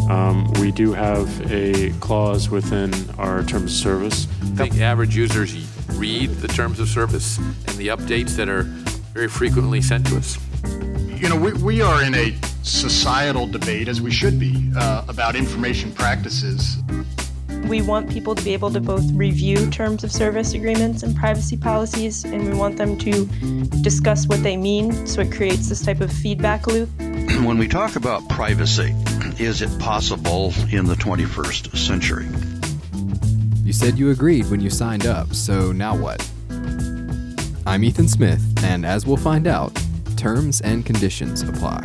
We do have a clause within our terms of service. I think average users read the terms of service and the updates that are very frequently sent to us. You know, we are in a societal debate, as we should be, about information practices. We want people to be able to both review terms of service agreements and privacy policies, and we want them to discuss what they mean, so it creates this type of feedback loop. When we talk about privacy, is it possible in the 21st century? You said you agreed when you signed up, so now what? I'm Ethan Smith, and as we'll find out, terms and conditions apply.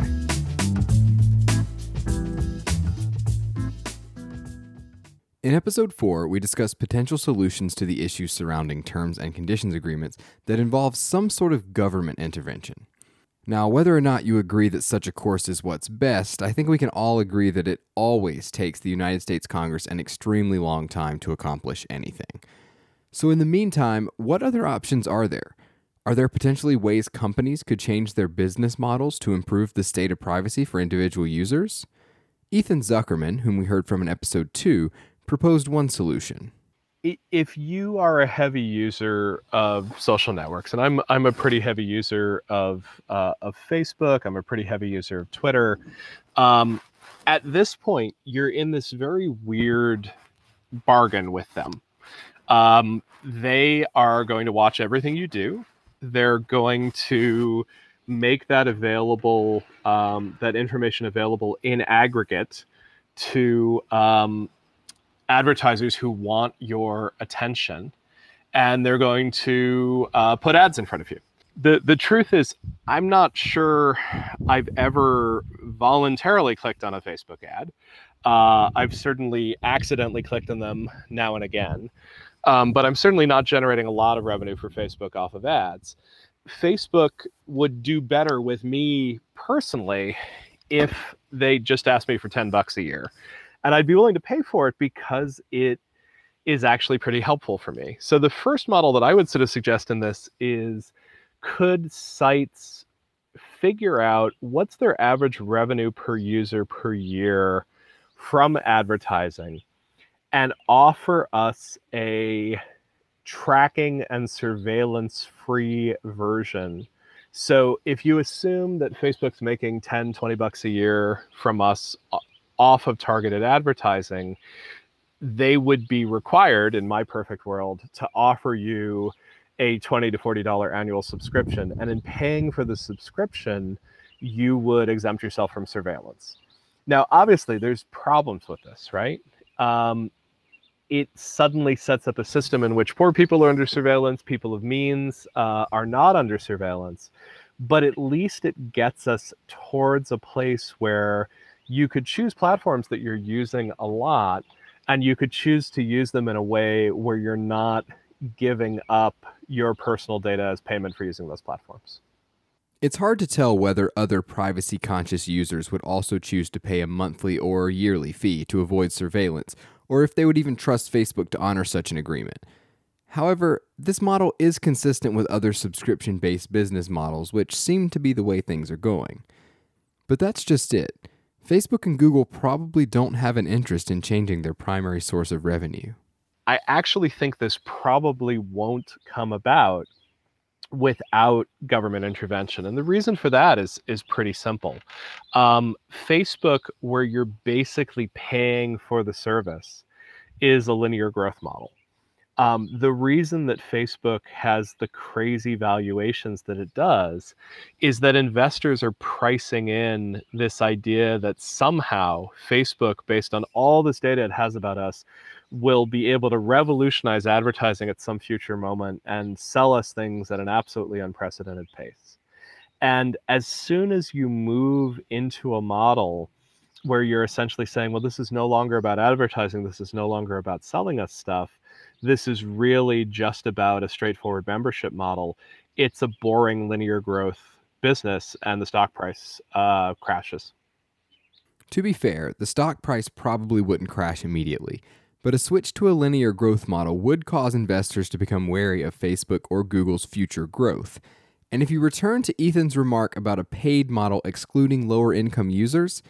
In episode 4, we discussed potential solutions to the issues surrounding terms and conditions agreements that involve some sort of government intervention. Now, whether or not you agree that such a course is what's best, I think we can all agree that it always takes the United States Congress an extremely long time to accomplish anything. So in the meantime, what other options are there? Are there potentially ways companies could change their business models to improve the state of privacy for individual users? Ethan Zuckerman, whom we heard from in episode 2, proposed one solution. If you are a heavy user of social networks, and I'm a pretty heavy user of Facebook, I'm a pretty heavy user of Twitter. At this point, you're in this very weird bargain with them. They are going to watch everything you do. They're going to make that available, that information available in aggregate to advertisers who want your attention, and they're going to put ads in front of you. The truth is, I'm not sure I've ever voluntarily clicked on a Facebook ad. I've certainly accidentally clicked on them now and again, but I'm certainly not generating a lot of revenue for Facebook off of ads. Facebook would do better with me personally if they just asked me for $10 a year. And I'd be willing to pay for it because it is actually pretty helpful for me. So the first model that I would sort of suggest in this is, could sites figure out what's their average revenue per user per year from advertising and offer us a tracking and surveillance-free version. So if you assume that Facebook's making $10, $20 a year from us off of targeted advertising, they would be required, in my perfect world, to offer you a $20 to $40 annual subscription. And in paying for the subscription, you would exempt yourself from surveillance. Now, obviously, there's problems with this, right? It suddenly sets up a system in which poor people are under surveillance, people of means are not under surveillance, but at least it gets us towards a place where you could choose platforms that you're using a lot, and you could choose to use them in a way where you're not giving up your personal data as payment for using those platforms. It's hard to tell whether other privacy-conscious users would also choose to pay a monthly or yearly fee to avoid surveillance, or if they would even trust Facebook to honor such an agreement. However, this model is consistent with other subscription-based business models, which seem to be the way things are going. But that's just it. Facebook and Google probably don't have an interest in changing their primary source of revenue. I actually think this probably won't come about without government intervention. And the reason for that is pretty simple. Facebook, where you're basically paying for the service, is a linear growth model. The reason that Facebook has the crazy valuations that it does is that investors are pricing in this idea that somehow Facebook, based on all this data it has about us, will be able to revolutionize advertising at some future moment and sell us things at an absolutely unprecedented pace. And as soon as you move into a model where you're essentially saying, well, this is no longer about advertising, this is no longer about selling us stuff, this is really just about a straightforward membership model, it's a boring linear growth business, and the stock price crashes. To be fair, the stock price probably wouldn't crash immediately, but a switch to a linear growth model would cause investors to become wary of Facebook or Google's future growth. And if you return to Ethan's remark about a paid model excluding lower income users,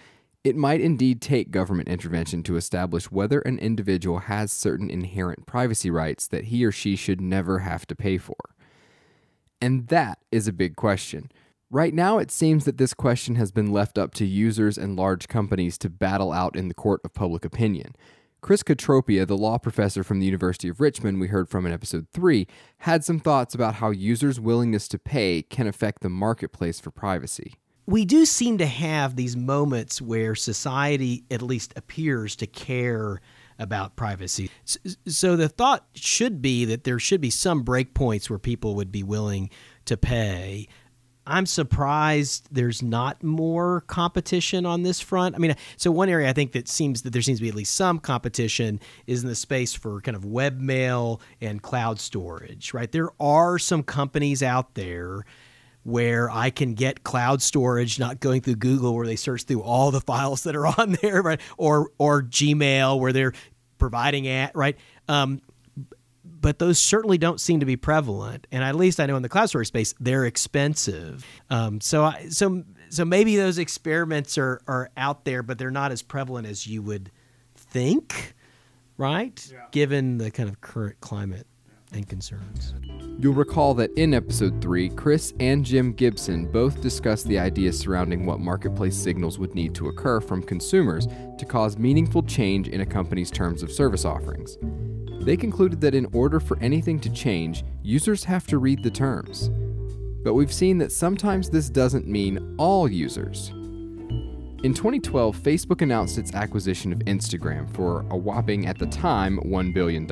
It might indeed take government intervention to establish whether an individual has certain inherent privacy rights that he or she should never have to pay for. And that is a big question. Right now, it seems that this question has been left up to users and large companies to battle out in the court of public opinion. Chris Katropia, the law professor from the University of Richmond we heard from in episode 3, had some thoughts about how users' willingness to pay can affect the marketplace for privacy. We do seem to have these moments where society at least appears to care about privacy. So the thought should be that there should be some breakpoints where people would be willing to pay. I'm surprised there's not more competition on this front. I mean, so one area I think that there seems to be at least some competition is in the space for kind of webmail and cloud storage, right? There are some companies out there where I can get cloud storage, not going through Google where they search through all the files that are on there, right? Or Gmail where they're providing right? But those certainly don't seem to be prevalent. And at least I know in the cloud storage space, they're expensive. So maybe those experiments are out there, but they're not as prevalent as you would think, right? Yeah. Given the kind of current climate and concerns. You'll recall that in episode 3, Chris and Jim Gibson both discussed the ideas surrounding what marketplace signals would need to occur from consumers to cause meaningful change in a company's terms of service offerings. They concluded that in order for anything to change, users have to read the terms. But we've seen that sometimes this doesn't mean all users. In 2012, Facebook announced its acquisition of Instagram for a whopping, at the time, $1 billion.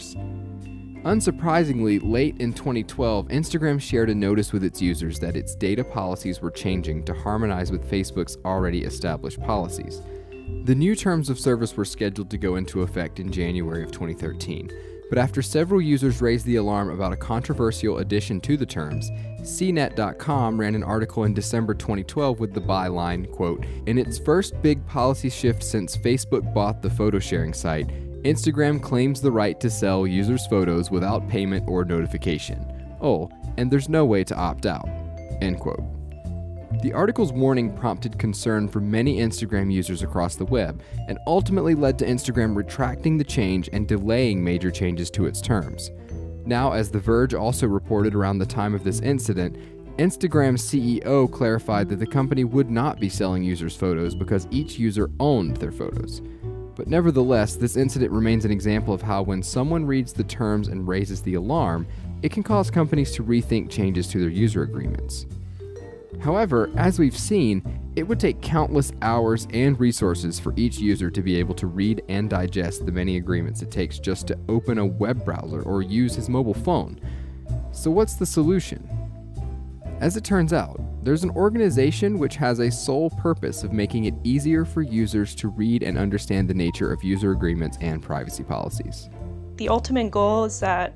Unsurprisingly, late in 2012, Instagram shared a notice with its users that its data policies were changing to harmonize with Facebook's already established policies. The new terms of service were scheduled to go into effect in January of 2013, but after several users raised the alarm about a controversial addition to the terms, CNET.com ran an article in December 2012 with the byline, quote, "In its first big policy shift since Facebook bought the photo sharing site, Instagram claims the right to sell users' photos without payment or notification. Oh, and there's no way to opt out." End quote. The article's warning prompted concern for many Instagram users across the web and ultimately led to Instagram retracting the change and delaying major changes to its terms. Now, as The Verge also reported around the time of this incident, Instagram's CEO clarified that the company would not be selling users' photos because each user owned their photos. But nevertheless, this incident remains an example of how when someone reads the terms and raises the alarm, it can cause companies to rethink changes to their user agreements. However, as we've seen, it would take countless hours and resources for each user to be able to read and digest the many agreements it takes just to open a web browser or use his mobile phone. So what's the solution? As it turns out, there's an organization which has a sole purpose of making it easier for users to read and understand the nature of user agreements and privacy policies. The ultimate goal is that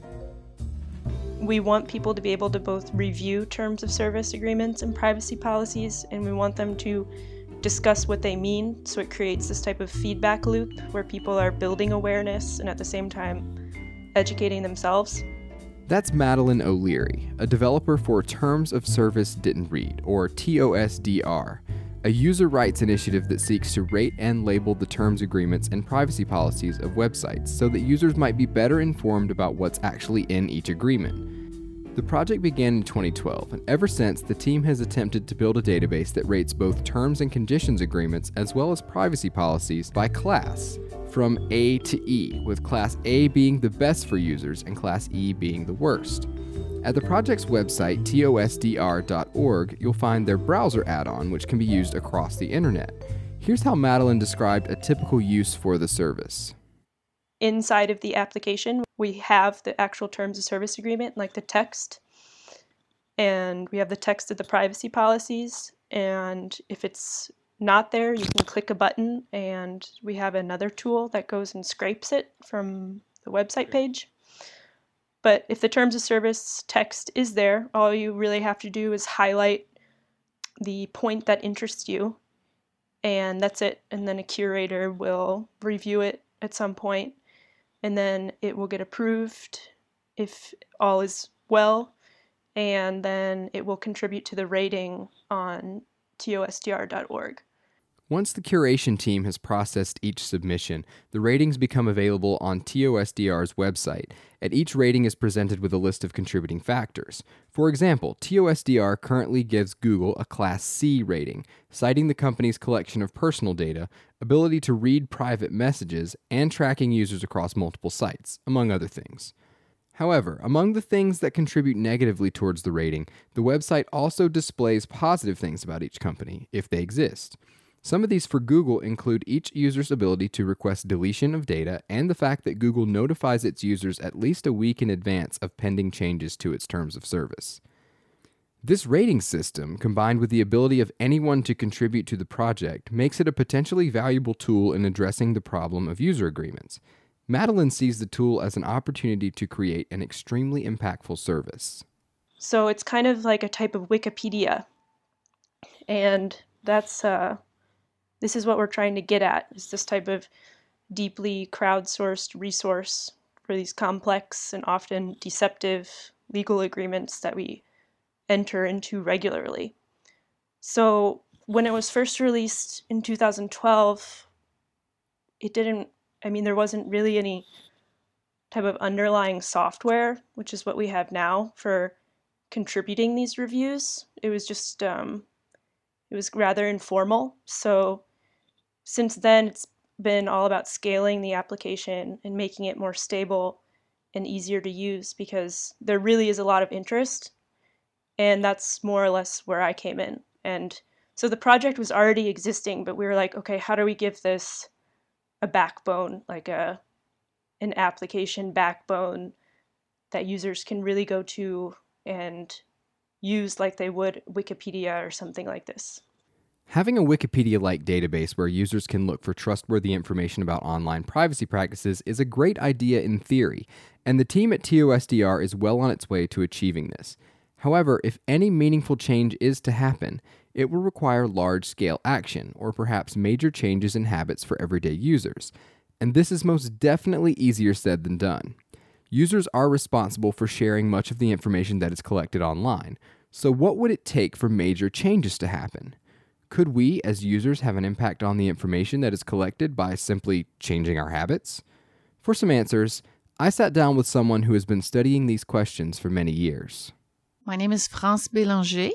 we want people to be able to both review terms of service agreements and privacy policies, and we want them to discuss what they mean, so it creates this type of feedback loop where people are building awareness and at the same time educating themselves. That's Madeline O'Leary, a developer for Terms of Service Didn't Read, or TOSDR, a user rights initiative that seeks to rate and label the terms agreements and privacy policies of websites so that users might be better informed about what's actually in each agreement. The project began in 2012, and ever since, the team has attempted to build a database that rates both terms and conditions agreements as well as privacy policies by class, from A to E, with Class A being the best for users and Class E being the worst. At the project's website, tosdr.org, you'll find their browser add-on, which can be used across the internet. Here's how Madeline described a typical use for the service. Inside of the application, we have the actual terms of service agreement, like the text, and we have the text of the privacy policies, and if it's not there, you can click a button, and we have another tool that goes and scrapes it from the website page. But if the terms of service text is there, all you really have to do is highlight the point that interests you, and that's it. And then a curator will review it at some point, and then it will get approved if all is well, and then it will contribute to the rating on tosdr.org. Once the curation team has processed each submission, the ratings become available on TOSDR's website, and each rating is presented with a list of contributing factors. For example, TOSDR currently gives Google a Class C rating, citing the company's collection of personal data, ability to read private messages, and tracking users across multiple sites, among other things. However, among the things that contribute negatively towards the rating, the website also displays positive things about each company, if they exist. Some of these for Google include each user's ability to request deletion of data and the fact that Google notifies its users at least a week in advance of pending changes to its terms of service. This rating system, combined with the ability of anyone to contribute to the project, makes it a potentially valuable tool in addressing the problem of user agreements. Madeline sees the tool as an opportunity to create an extremely impactful service. So it's kind of like a type of Wikipedia. And this is what we're trying to get at, is this type of deeply crowdsourced resource for these complex and often deceptive legal agreements that we enter into regularly. So when it was first released in 2012, there wasn't really any type of underlying software, which is what we have now for contributing these reviews. It was just, it was rather informal. So since then, it's been all about scaling the application and making it more stable and easier to use, because there really is a lot of interest. And that's more or less where I came in. And so the project was already existing, but we were like, okay, how do we give this a backbone, like an application backbone that users can really go to and use like they would Wikipedia or something like this? Having a Wikipedia-like database where users can look for trustworthy information about online privacy practices is a great idea in theory, and the team at TOSDR is well on its way to achieving this. However, if any meaningful change is to happen, it will require large-scale action, or perhaps major changes in habits for everyday users. And this is most definitely easier said than done. Users are responsible for sharing much of the information that is collected online, so what would it take for major changes to happen? Could we, as users, have an impact on the information that is collected by simply changing our habits? For some answers, I sat down with someone who has been studying these questions for many years. My name is France Bélanger,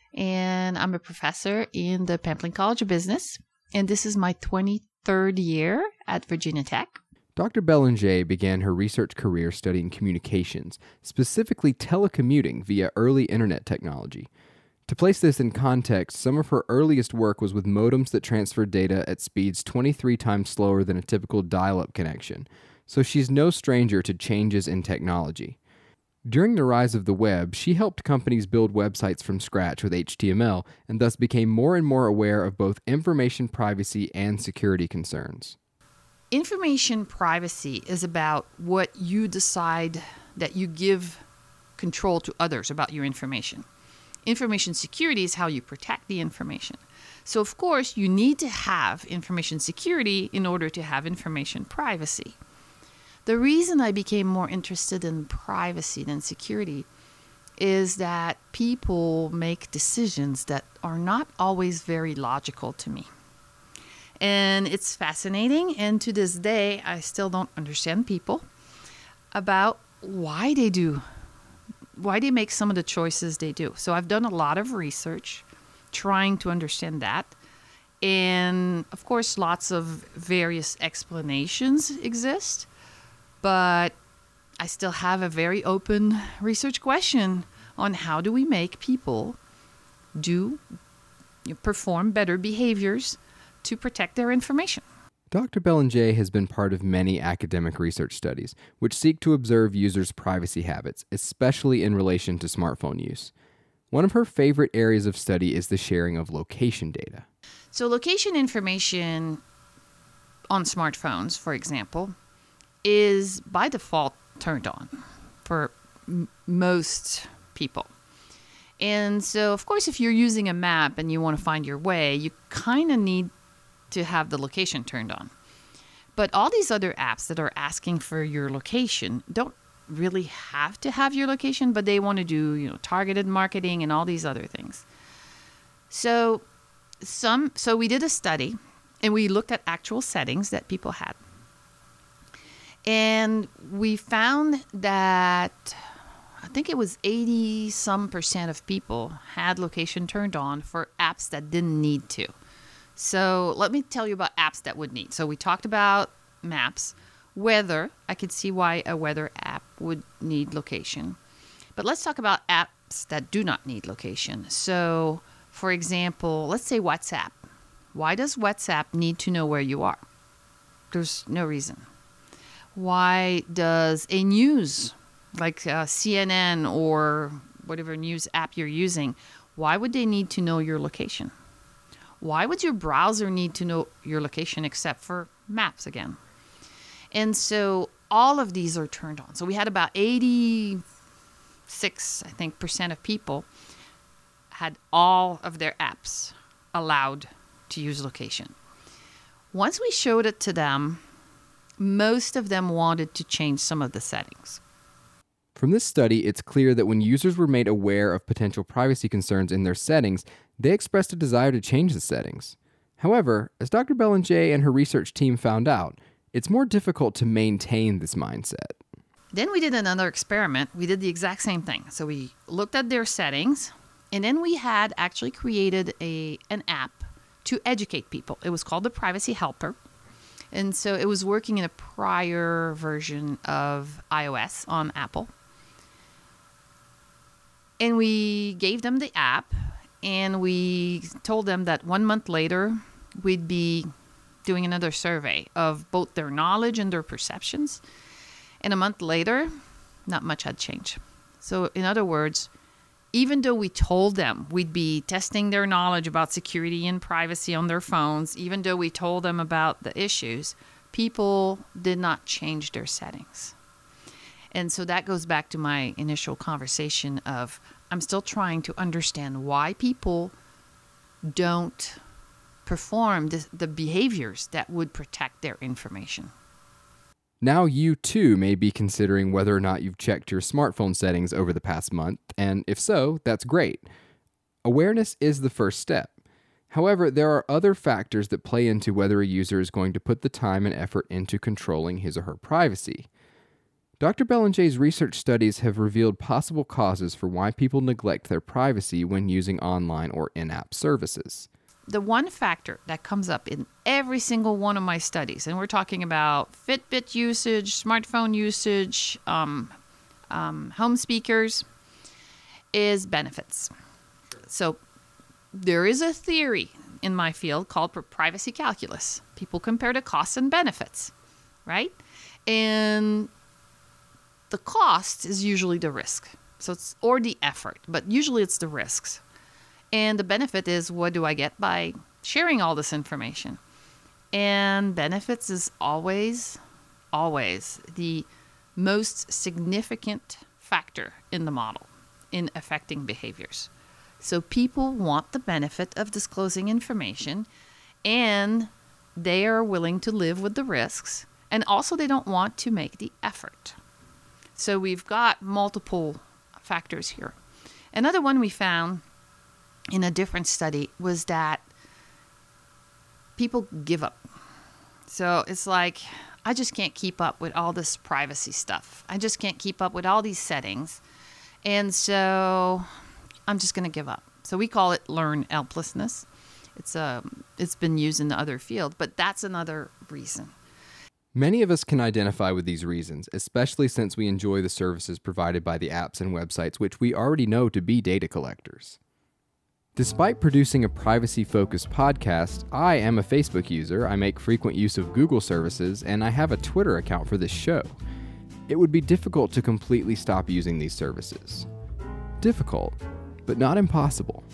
and I'm a professor in the Pamplin College of Business, and this is my 23rd year at Virginia Tech. Dr. Bélanger began her research career studying communications, specifically telecommuting via early internet technology. To place this in context, some of her earliest work was with modems that transferred data at speeds 23 times slower than a typical dial-up connection, so she's no stranger to changes in technology. During the rise of the web, she helped companies build websites from scratch with HTML, and thus became more and more aware of both information privacy and security concerns. Information privacy is about what you decide that you give control to others about your information. Information security is how you protect the information. So, of course, you need to have information security in order to have information privacy. The reason I became more interested in privacy than security is that people make decisions that are not always very logical to me. And it's fascinating, and to this day, I still don't understand people about why they make some of the choices they do. So I've done a lot of research trying to understand that. And of course, lots of various explanations exist, but I still have a very open research question on how do we make people perform better behaviors to protect their information. Dr. Bélanger has been part of many academic research studies, which seek to observe users' privacy habits, especially in relation to smartphone use. One of her favorite areas of study is the sharing of location data. So location information on smartphones, for example, is by default turned on for most people. And so, of course, if you're using a map and you want to find your way, you kind of need to have the location turned on. But all these other apps that are asking for your location don't really have to have your location, but they want to do, targeted marketing and all these other things. So So we did a study, and we looked at actual settings that people had. And we found that I think it was 80% of people had location turned on for apps that didn't need to. So let me tell you about apps that would need. So we talked about maps, weather. I could see why a weather app would need location. But let's talk about apps that do not need location. So, for example, let's say WhatsApp. Why does WhatsApp need to know where you are? There's no reason. Why does a news, like CNN or whatever news app you're using, why would they need to know your location? Why would your browser need to know your location except for maps again? And so all of these are turned on. So we had about 86%, I think, of people had all of their apps allowed to use location. Once we showed it to them, most of them wanted to change some of the settings. From this study, it's clear that when users were made aware of potential privacy concerns in their settings, they expressed a desire to change the settings. However, as Dr. Belanger and her research team found out, it's more difficult to maintain this mindset. Then we did another experiment. We did the exact same thing. So we looked at their settings, and then we had actually created an app to educate people. It was called the Privacy Helper. And so it was working in a prior version of iOS on Apple. And we gave them the app, and we told them that 1 month later, we'd be doing another survey of both their knowledge and their perceptions. And a month later, not much had changed. So in other words, even though we told them we'd be testing their knowledge about security and privacy on their phones, even though we told them about the issues, people did not change their settings. And so that goes back to my initial conversation of I'm still trying to understand why people don't perform the behaviors that would protect their information. Now you too may be considering whether or not you've checked your smartphone settings over the past month, and if so, that's great. Awareness is the first step. However, there are other factors that play into whether a user is going to put the time and effort into controlling his or her privacy. Dr. Belanger's research studies have revealed possible causes for why people neglect their privacy when using online or in-app services. The one factor that comes up in every single one of my studies, and we're talking about Fitbit usage, smartphone usage, home speakers, is benefits. So there is a theory in my field called privacy calculus. People compare the costs and benefits, right? And the cost is usually the risk, or the effort, but usually it's the risks. And the benefit is, what do I get by sharing all this information? And benefits is always the most significant factor in the model in affecting behaviors. So people want the benefit of disclosing information, and they are willing to live with the risks, and also they don't want to make the effort. So we've got multiple factors here. Another one we found in a different study was that people give up. So it's like, I just can't keep up with all this privacy stuff. I just can't keep up with all these settings. And so I'm just going to give up. So we call it learned helplessness. It's been used in the other field, but that's another reason. Many of us can identify with these reasons, especially since we enjoy the services provided by the apps and websites which we already know to be data collectors. Despite producing a privacy-focused podcast, I am a Facebook user, I make frequent use of Google services, and I have a Twitter account for this show. It would be difficult to completely stop using these services. Difficult, but not impossible.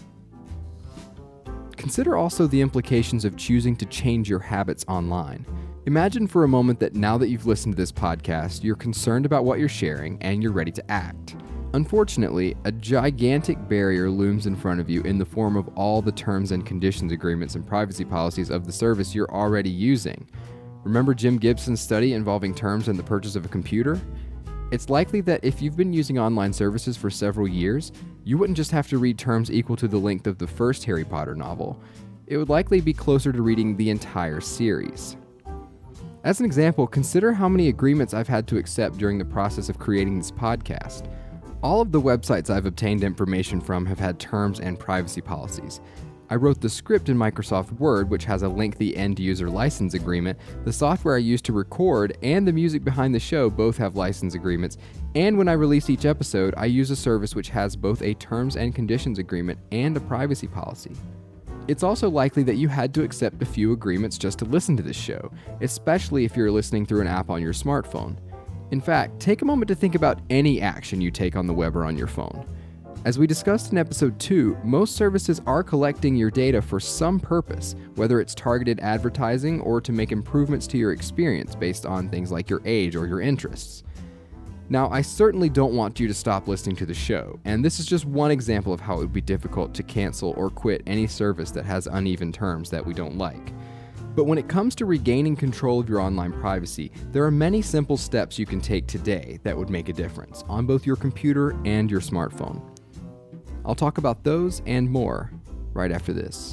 Consider also the implications of choosing to change your habits online. Imagine for a moment that now that you've listened to this podcast, you're concerned about what you're sharing and you're ready to act. Unfortunately, a gigantic barrier looms in front of you in the form of all the terms and conditions agreements and privacy policies of the service you're already using. Remember Jim Gibson's study involving terms and the purchase of a computer? It's likely that if you've been using online services for several years, you wouldn't just have to read terms equal to the length of the first Harry Potter novel. it would likely be closer to reading the entire series. As an example, consider how many agreements I've had to accept during the process of creating this podcast. All of the websites I've obtained information from have had terms and privacy policies. I wrote the script in Microsoft Word, which has a lengthy end-user license agreement. The software I use to record and the music behind the show both have license agreements. And when I release each episode, I use a service which has both a terms and conditions agreement and a privacy policy. It's also likely that you had to accept a few agreements just to listen to this show, especially if you're listening through an app on your smartphone. In fact, take a moment to think about any action you take on the web or on your phone. As we discussed in episode 2, most services are collecting your data for some purpose, whether it's targeted advertising or to make improvements to your experience based on things like your age or your interests. Now, I certainly don't want you to stop listening to the show, and this is just one example of how it would be difficult to cancel or quit any service that has uneven terms that we don't like. But when it comes to regaining control of your online privacy, there are many simple steps you can take today that would make a difference on both your computer and your smartphone. I'll talk about those and more right after this.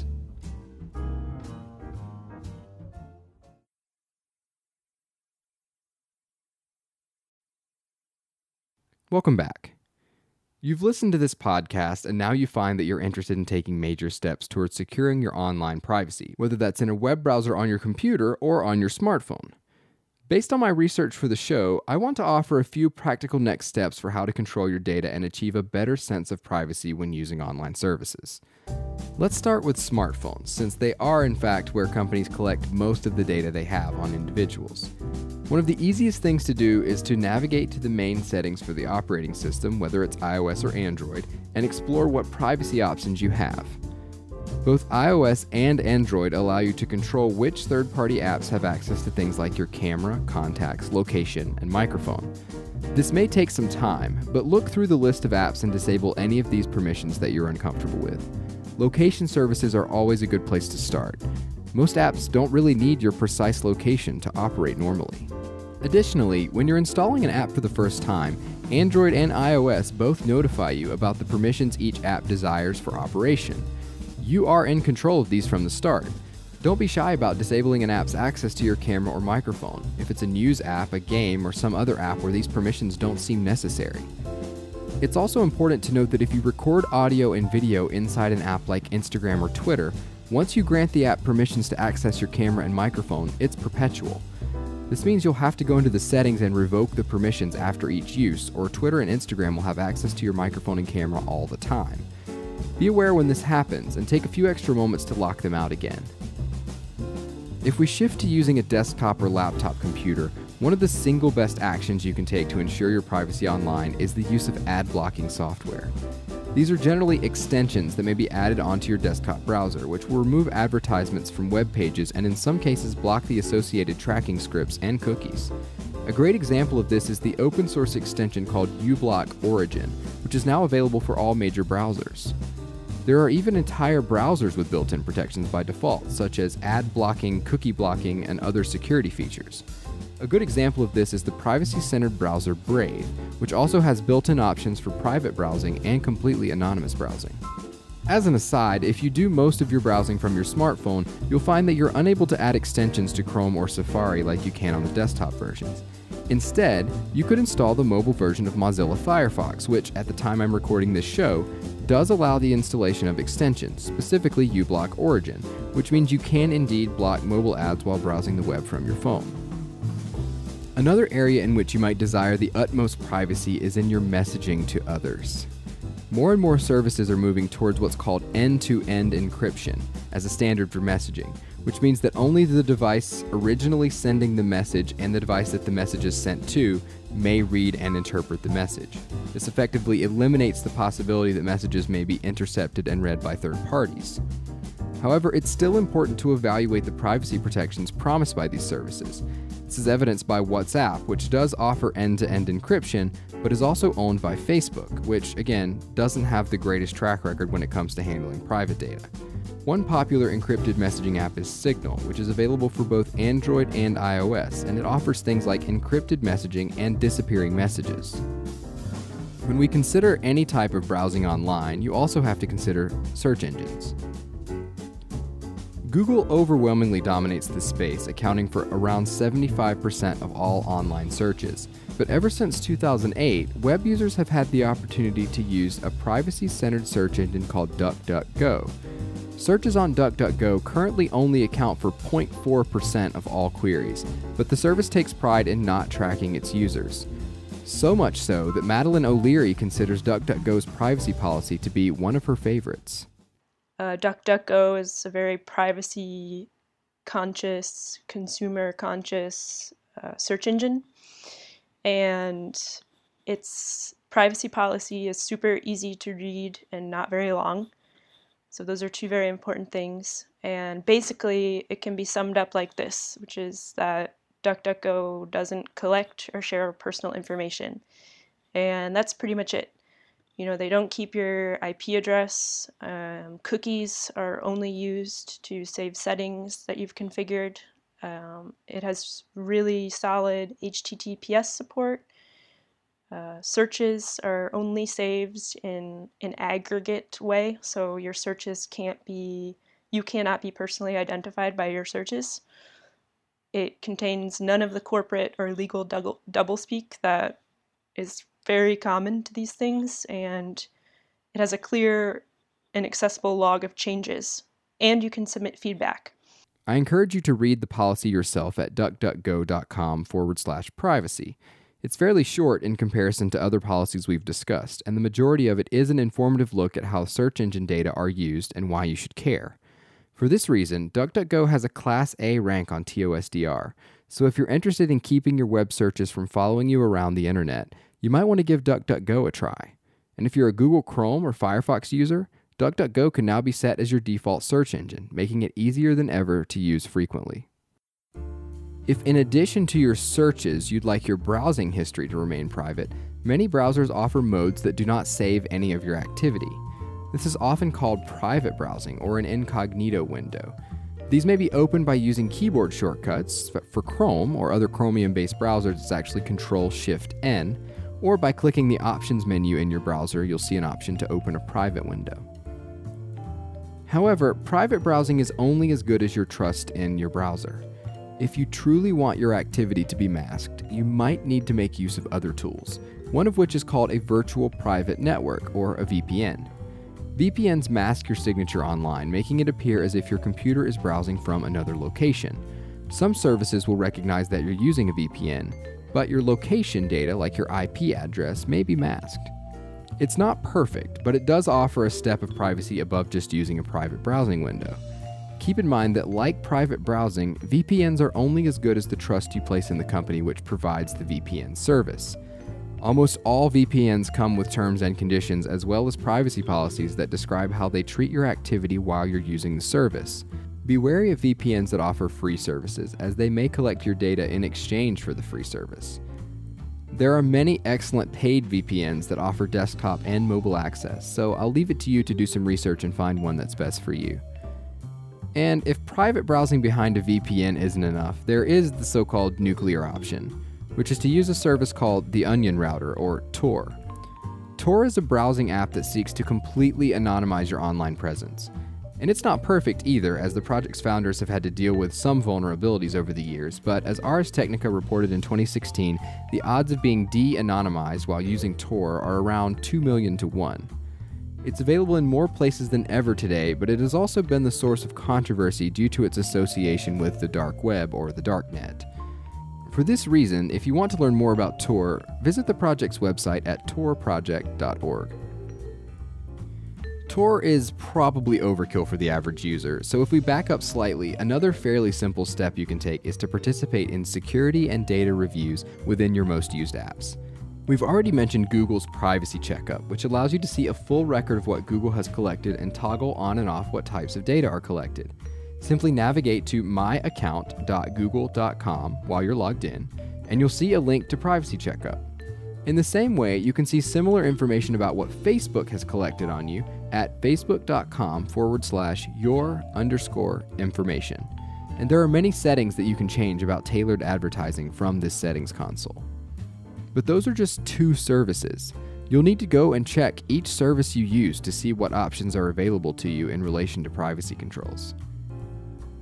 Welcome back. You've listened to this podcast and now you find that you're interested in taking major steps towards securing your online privacy, whether that's in a web browser on your computer or on your smartphone. Based on my research for the show, I want to offer a few practical next steps for how to control your data and achieve a better sense of privacy when using online services. Let's start with smartphones, since they are in fact where companies collect most of the data they have on individuals. One of the easiest things to do is to navigate to the main settings for the operating system, whether it's iOS or Android, and explore what privacy options you have. Both iOS and Android allow you to control which third-party apps have access to things like your camera, contacts, location, and microphone. This may take some time, but look through the list of apps and disable any of these permissions that you're uncomfortable with. Location services are always a good place to start. Most apps don't really need your precise location to operate normally. Additionally, when you're installing an app for the first time, Android and iOS both notify you about the permissions each app desires for operation. You are in control of these from the start. Don't be shy about disabling an app's access to your camera or microphone if it's a news app, a game, or some other app where these permissions don't seem necessary. It's also important to note that if you record audio and video inside an app like Instagram or Twitter, once you grant the app permissions to access your camera and microphone, it's perpetual. This means you'll have to go into the settings and revoke the permissions after each use, or Twitter and Instagram will have access to your microphone and camera all the time. Be aware when this happens and take a few extra moments to lock them out again. If we shift to using a desktop or laptop computer, one of the single best actions you can take to ensure your privacy online is the use of ad blocking software. These are generally extensions that may be added onto your desktop browser, which will remove advertisements from web pages and in some cases block the associated tracking scripts and cookies. A great example of this is the open source extension called uBlock Origin, which is now available for all major browsers. There are even entire browsers with built-in protections by default, such as ad blocking, cookie blocking, and other security features. A good example of this is the privacy-centered browser Brave, which also has built-in options for private browsing and completely anonymous browsing. As an aside, if you do most of your browsing from your smartphone, you'll find that you're unable to add extensions to Chrome or Safari like you can on the desktop versions. Instead, you could install the mobile version of Mozilla Firefox, which, at the time I'm recording this show, does allow the installation of extensions, specifically uBlock Origin, which means you can indeed block mobile ads while browsing the web from your phone. Another area in which you might desire the utmost privacy is in your messaging to others. More and more services are moving towards what's called end-to-end encryption as a standard for messaging, which means that only the device originally sending the message and the device that the message is sent to may read and interpret the message. This effectively eliminates the possibility that messages may be intercepted and read by third parties. However, it's still important to evaluate the privacy protections promised by these services. This is evidenced by WhatsApp, which does offer end-to-end encryption, but is also owned by Facebook, which, again, doesn't have the greatest track record when it comes to handling private data. One popular encrypted messaging app is Signal, which is available for both Android and iOS, and it offers things like encrypted messaging and disappearing messages. When we consider any type of browsing online, you also have to consider search engines. Google overwhelmingly dominates this space, accounting for around 75% of all online searches. But ever since 2008, web users have had the opportunity to use a privacy-centered search engine called DuckDuckGo. Searches on DuckDuckGo currently only account for 0.4% of all queries, but the service takes pride in not tracking its users. So much so that Madeline O'Leary considers DuckDuckGo's privacy policy to be one of her favorites. DuckDuckGo is a very privacy-conscious, consumer-conscious search engine, and its privacy policy is super easy to read and not very long. So those are two very important things. And basically, it can be summed up like this, which is that DuckDuckGo doesn't collect or share personal information. And that's pretty much it. You know, they don't keep your IP address. Cookies are only used to save settings that you've configured. It has really solid HTTPS support. Searches are only saved in an aggregate way, so your searches you cannot be personally identified by your searches. It contains none of the corporate or legal doublespeak that is very common to these things, and it has a clear and accessible log of changes, and you can submit feedback. I encourage you to read the policy yourself at duckduckgo.com/privacy. It's fairly short in comparison to other policies we've discussed, and the majority of it is an informative look at how search engine data are used and why you should care. For this reason, DuckDuckGo has a Class A rank on TOSDR, so if you're interested in keeping your web searches from following you around the internet, you might want to give DuckDuckGo a try. And if you're a Google Chrome or Firefox user, DuckDuckGo can now be set as your default search engine, making it easier than ever to use frequently. If in addition to your searches, you'd like your browsing history to remain private, many browsers offer modes that do not save any of your activity. This is often called private browsing or an incognito window. These may be opened by using keyboard shortcuts. For Chrome or other Chromium-based browsers, it's actually Control-Shift-N, or by clicking the Options menu in your browser, you'll see an option to open a private window. However, private browsing is only as good as your trust in your browser. If you truly want your activity to be masked, you might need to make use of other tools, one of which is called a virtual private network, or a VPN. VPNs mask your signature online, making it appear as if your computer is browsing from another location. Some services will recognize that you're using a VPN, but your location data, like your IP address, may be masked. It's not perfect, but it does offer a step of privacy above just using a private browsing window. Keep in mind that, like private browsing, VPNs are only as good as the trust you place in the company which provides the VPN service. Almost all VPNs come with terms and conditions as well as privacy policies that describe how they treat your activity while you're using the service. Be wary of VPNs that offer free services, as they may collect your data in exchange for the free service. There are many excellent paid VPNs that offer desktop and mobile access, so I'll leave it to you to do some research and find one that's best for you. And if private browsing behind a VPN isn't enough, there is the so-called nuclear option, which is to use a service called the Onion Router, or Tor. Tor is a browsing app that seeks to completely anonymize your online presence. And it's not perfect either, as the project's founders have had to deal with some vulnerabilities over the years, but as Ars Technica reported in 2016, the odds of being de-anonymized while using Tor are around 2 million to 1. It's available in more places than ever today, but it has also been the source of controversy due to its association with the dark web, or the darknet. For this reason, if you want to learn more about Tor, visit the project's website at torproject.org. Tor is probably overkill for the average user, so if we back up slightly, another fairly simple step you can take is to participate in security and data reviews within your most used apps. We've already mentioned Google's Privacy Checkup, which allows you to see a full record of what Google has collected and toggle on and off what types of data are collected. Simply navigate to myaccount.google.com while you're logged in, and you'll see a link to Privacy Checkup. In the same way, you can see similar information about what Facebook has collected on you at facebook.com/your_information. And there are many settings that you can change about tailored advertising from this settings console. But those are just two services. You'll need to go and check each service you use to see what options are available to you in relation to privacy controls.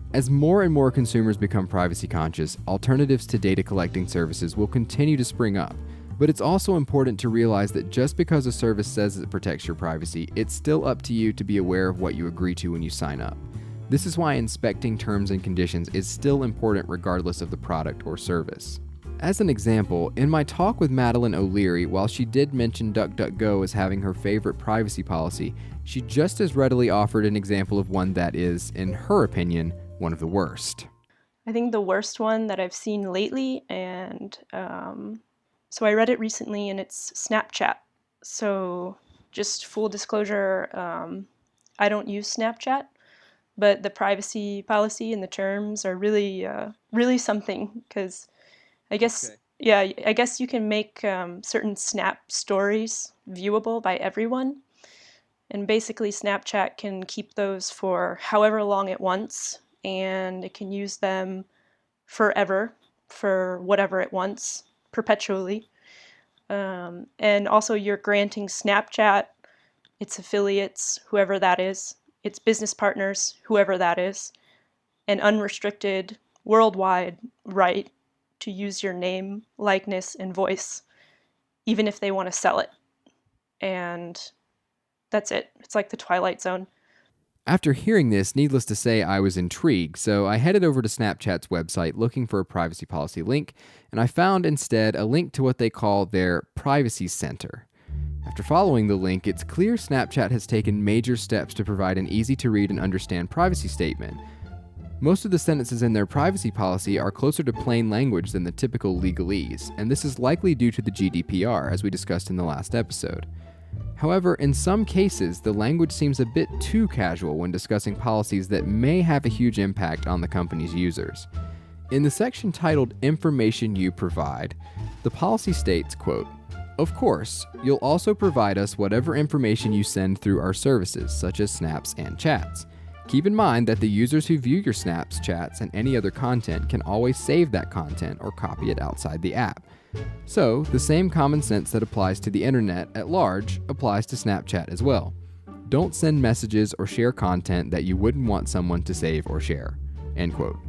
As more and more consumers become privacy conscious, alternatives to data collecting services will continue to spring up. But it's also important to realize that just because a service says it protects your privacy, it's still up to you to be aware of what you agree to when you sign up. This is why inspecting terms and conditions is still important regardless of the product or service. As an example, in my talk with Madeline O'Leary, while she did mention DuckDuckGo as having her favorite privacy policy, she just as readily offered an example of one that is, in her opinion, one of the worst. I think the worst one that I've seen lately, and so I read it recently, and it's Snapchat. So just full disclosure, I don't use Snapchat, but the privacy policy and the terms are really, really something, because I guess, I guess you can make certain Snap stories viewable by everyone. And basically Snapchat can keep those for however long it wants, and it can use them forever for whatever it wants, perpetually. And also you're granting Snapchat, its affiliates, whoever that is, its business partners, whoever that is, an unrestricted worldwide right to use your name, likeness, and voice, even if they want to sell it. And that's it. It's like the Twilight Zone. After hearing this, needless to say, I was intrigued, so I headed over to Snapchat's website looking for a privacy policy link, and I found instead a link to what they call their Privacy Center. After following the link, it's clear Snapchat has taken major steps to provide an easy-to-read and understand privacy statement. Most of the sentences in their privacy policy are closer to plain language than the typical legalese, and this is likely due to the GDPR, as we discussed in the last episode. However, in some cases, the language seems a bit too casual when discussing policies that may have a huge impact on the company's users. In the section titled Information You Provide, the policy states, quote, "Of course, you'll also provide us whatever information you send through our services, such as snaps and chats. Keep in mind that the users who view your snaps, chats, and any other content can always save that content or copy it outside the app. So, the same common sense that applies to the internet at large applies to Snapchat as well. Don't send messages or share content that you wouldn't want someone to save or share." End quote.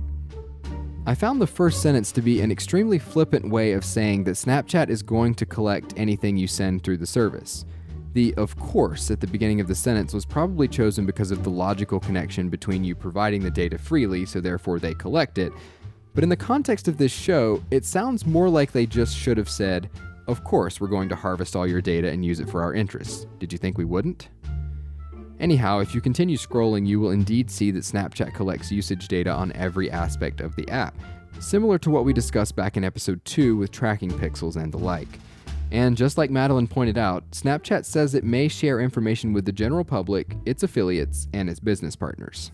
I found the first sentence to be an extremely flippant way of saying that Snapchat is going to collect anything you send through the service. The "of course" at the beginning of the sentence was probably chosen because of the logical connection between you providing the data freely, so therefore they collect it. But in the context of this show, it sounds more like they just should have said, "Of course, we're going to harvest all your data and use it for our interests. Did you think we wouldn't?" Anyhow, if you continue scrolling, you will indeed see that Snapchat collects usage data on every aspect of the app, similar to what we discussed back in episode 2 with tracking pixels and the like. And just like Madeline pointed out, Snapchat says it may share information with the general public, its affiliates, and its business partners.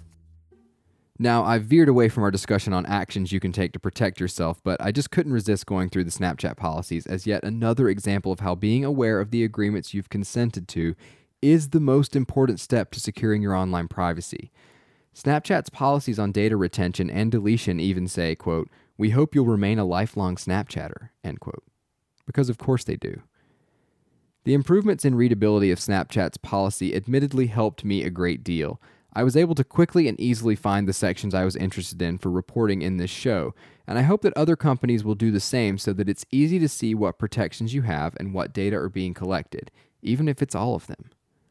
Now, I've veered away from our discussion on actions you can take to protect yourself, but I just couldn't resist going through the Snapchat policies as yet another example of how being aware of the agreements you've consented to is the most important step to securing your online privacy. Snapchat's policies on data retention and deletion even say, quote, "We hope you'll remain a lifelong Snapchatter," end quote. Because of course they do. The improvements in readability of Snapchat's policy admittedly helped me a great deal. I was able to quickly and easily find the sections I was interested in for reporting in this show, and I hope that other companies will do the same so that it's easy to see what protections you have and what data are being collected, even if it's all of them.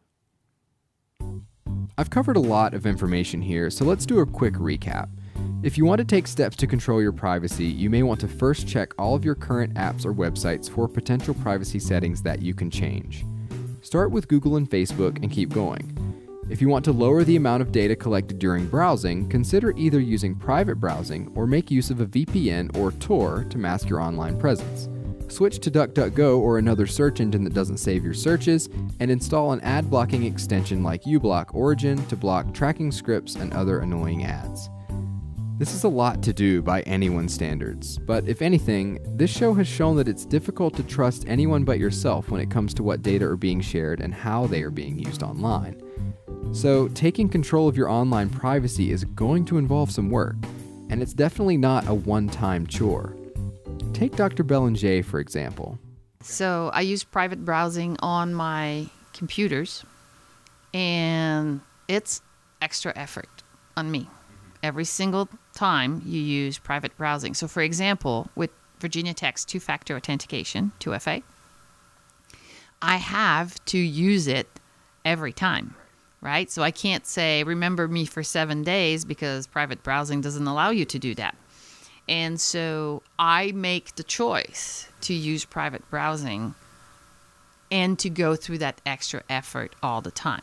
I've covered a lot of information here, so let's do a quick recap. If you want to take steps to control your privacy, you may want to first check all of your current apps or websites for potential privacy settings that you can change. Start with Google and Facebook and keep going. If you want to lower the amount of data collected during browsing, consider either using private browsing or make use of a VPN or Tor to mask your online presence. Switch to DuckDuckGo or another search engine that doesn't save your searches, and install an ad blocking extension like uBlock Origin to block tracking scripts and other annoying ads. This is a lot to do by anyone's standards, but if anything, this show has shown that it's difficult to trust anyone but yourself when it comes to what data are being shared and how they are being used online. So, taking control of your online privacy is going to involve some work, and it's definitely not a one-time chore. Take Dr. Belanger, for example. So I use private browsing on my computers, and it's extra effort on me. every single time you use private browsing. So for example, with Virginia Tech's two-factor authentication, 2FA, I have to use it every time, right? So I can't say, remember me for 7 days, because private browsing doesn't allow you to do that. And so I make the choice to use private browsing and to go through that extra effort all the time.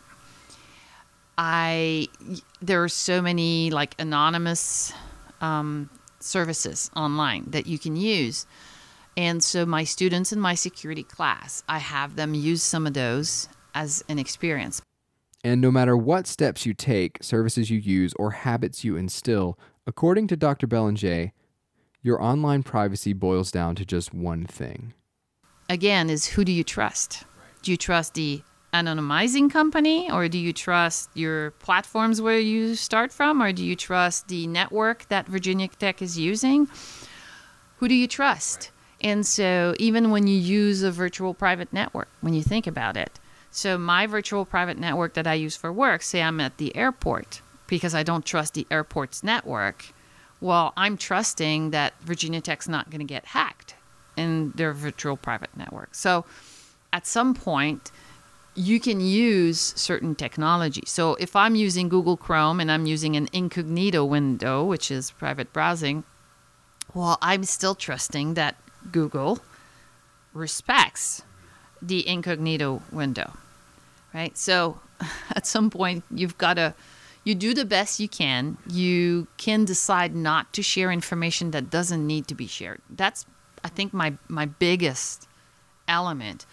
There are so many like anonymous services online that you can use. And so my students in my security class, I have them use some of those as an experience. And no matter what steps you take, services you use, or habits you instill, according to Dr. Belanger, your online privacy boils down to just one thing. Again, is who do you trust? Do you trust the anonymizing company, or do you trust your platforms where you start from, or do you trust the network that Virginia Tech is using? Who do you trust? And so even when you use a virtual private network, when you think about it, so my virtual private network that I use for work, say I'm at the airport because I don't trust the airport's network, well, I'm trusting that Virginia Tech's not going to get hacked in their virtual private network. So at some point, you can use certain technology. So if I'm using Google Chrome and I'm using an incognito window, which is private browsing, well, I'm still trusting that Google respects the incognito window, right? So at some point, you do the best you can. You can decide not to share information that doesn't need to be shared. That's, I think, my biggest element.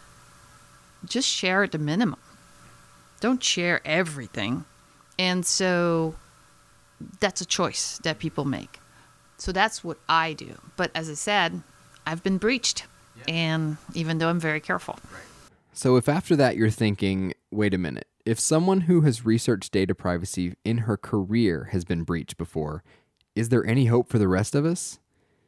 Just share at the minimum. Don't share everything. And so that's a choice that people make. So that's what I do. But as I said, I've been breached. Yeah. And even though I'm very careful. Right. So if after that you're thinking, wait a minute, if someone who has researched data privacy in her career has been breached before, is there any hope for the rest of us?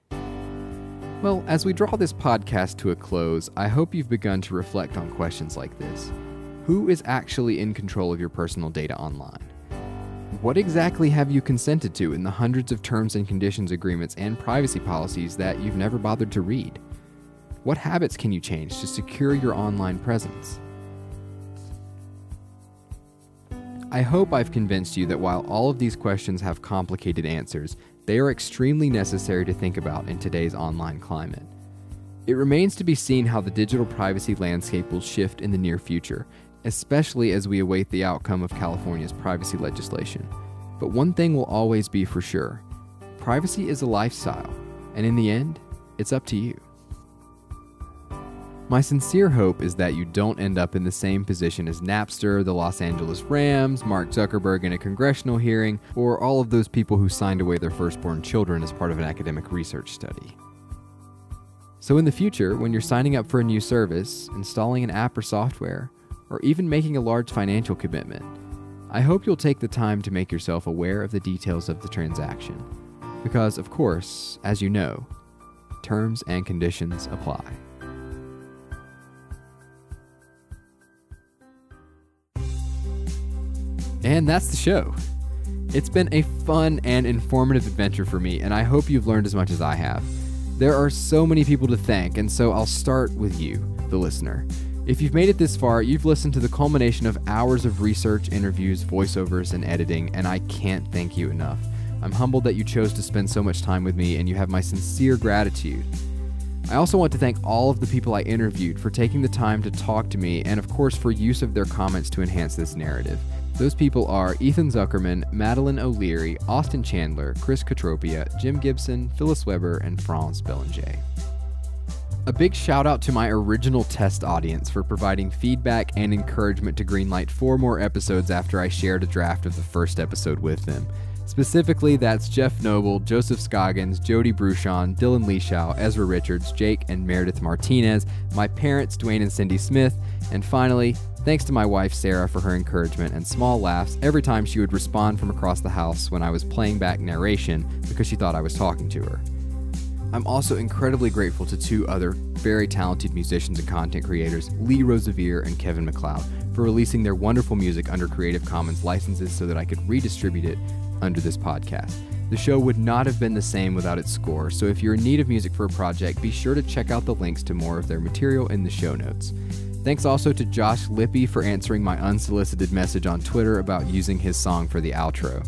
Well, as we draw this podcast to a close, I hope you've begun to reflect on questions like this. Who is actually in control of your personal data online? What exactly have you consented to in the hundreds of terms and conditions agreements and privacy policies that you've never bothered to read? What habits can you change to secure your online presence? I hope I've convinced you that while all of these questions have complicated answers, they are extremely necessary to think about in today's online climate. It remains to be seen how the digital privacy landscape will shift in the near future, especially as we await the outcome of California's privacy legislation. But one thing will always be for sure: privacy is a lifestyle, and in the end, it's up to you. My sincere hope is that you don't end up in the same position as Napster, the Los Angeles Rams, Mark Zuckerberg in a congressional hearing, or all of those people who signed away their firstborn children as part of an academic research study. So in the future, when you're signing up for a new service, installing an app or software, or even making a large financial commitment, I hope you'll take the time to make yourself aware of the details of the transaction. Because, of course, as you know, terms and conditions apply. And that's the show. It's been a fun and informative adventure for me, and I hope you've learned as much as I have. There are so many people to thank, and so I'll start with you, the listener. If you've made it this far, you've listened to the culmination of hours of research, interviews, voiceovers, and editing, and I can't thank you enough. I'm humbled that you chose to spend so much time with me, and you have my sincere gratitude. I also want to thank all of the people I interviewed for taking the time to talk to me, and of course for use of their comments to enhance this narrative. Those people are Ethan Zuckerman, Madeline O'Leary, Austin Chandler, Chris Katropia, Jim Gibson, Phyllis Weber, and Franz Belanger. A big shout out to my original test audience for providing feedback and encouragement to greenlight 4 more episodes after I shared a draft of the first episode with them. Specifically, that's Jeff Noble, Joseph Scoggins, Jody Bruchon, Dylan Leishow, Ezra Richards, Jake and Meredith Martinez, my parents, Dwayne and Cindy Smith, and finally, thanks to my wife Sarah for her encouragement and small laughs every time she would respond from across the house when I was playing back narration because she thought I was talking to her. I'm also incredibly grateful to 2 other very talented musicians and content creators, Lee Rosevere and Kevin MacLeod, for releasing their wonderful music under Creative Commons licenses so that I could redistribute it under this podcast. The show would not have been the same without its score, so if you're in need of music for a project, be sure to check out the links to more of their material in the show notes. Thanks also to Josh Lippy for answering my unsolicited message on Twitter about using his song for the outro.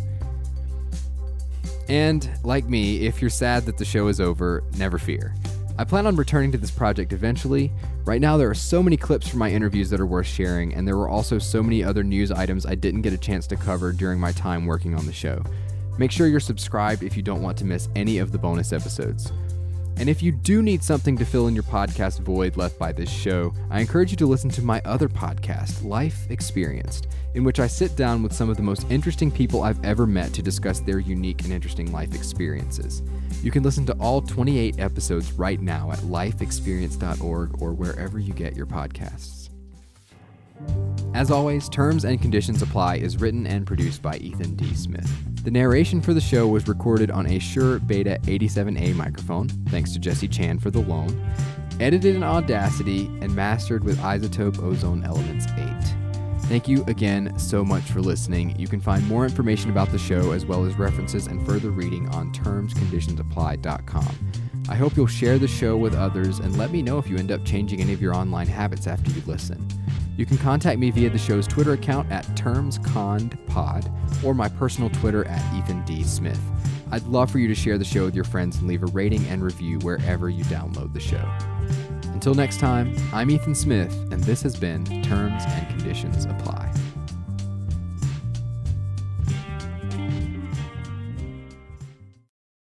And, like me, if you're sad that the show is over, never fear. I plan on returning to this project eventually. Right now there are so many clips from my interviews that are worth sharing, and there were also so many other news items I didn't get a chance to cover during my time working on the show. Make sure you're subscribed if you don't want to miss any of the bonus episodes. And if you do need something to fill in your podcast void left by this show, I encourage you to listen to my other podcast, Life Experienced, in which I sit down with some of the most interesting people I've ever met to discuss their unique and interesting life experiences. You can listen to all 28 episodes right now at lifeexperience.org or wherever you get your podcasts. As always, Terms and Conditions Apply is written and produced by Ethan D. Smith. The narration for the show was recorded on a Shure Beta 87A microphone, thanks to Jesse Chan for the loan, edited in Audacity, and mastered with Isotope Ozone Elements 8. Thank you again so much for listening. You can find more information about the show as well as references and further reading on termsconditionsapply.com. I hope you'll share the show with others and let me know if you end up changing any of your online habits after you listen. You can contact me via the show's Twitter account at TermsCondPod or my personal Twitter at Ethan D. Smith. I'd love for you to share the show with your friends and leave a rating and review wherever you download the show. Until next time, I'm Ethan Smith, and this has been Terms and Conditions Apply.